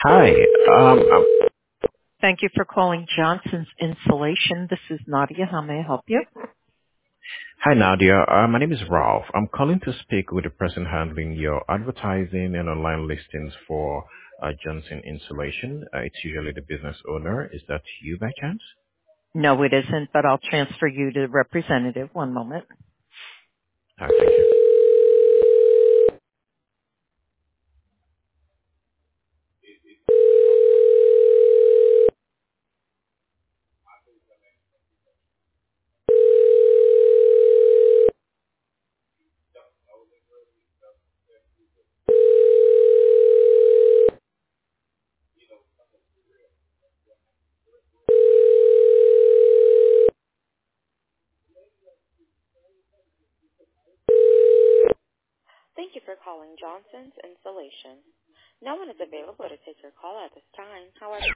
Hi. Um, Thank you for calling Johnson's Insulation. This is Nadia. How may I help you? Hi, Nadia. My name is Ralph. I'm calling to speak with the person handling your advertising and online listings for Johnson Insulation. It's usually the business owner. Is that you by chance? No, it isn't, but I'll transfer you to the representative. One moment. Thank you. Thank you for calling Johnson's Insulation. No one is available to take your call at this time. However,